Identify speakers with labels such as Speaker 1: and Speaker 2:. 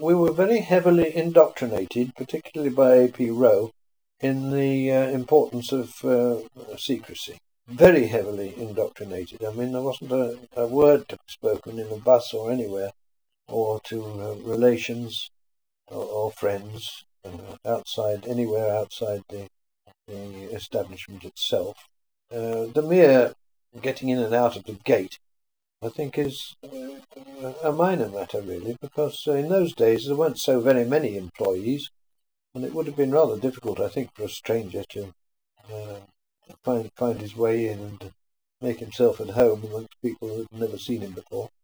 Speaker 1: we were very heavily indoctrinated, particularly by A.P. Rowe, in the importance of secrecy. Very heavily indoctrinated. I mean, there wasn't a word to be spoken in a bus or anywhere, or to relations or friends anywhere outside the establishment itself. The mere getting in and out of the gate, I think, is a minor matter, really, because in those days there weren't so very many employees, and it would have been rather difficult, I think, for a stranger to find his way in and make himself at home amongst people who had never seen him before.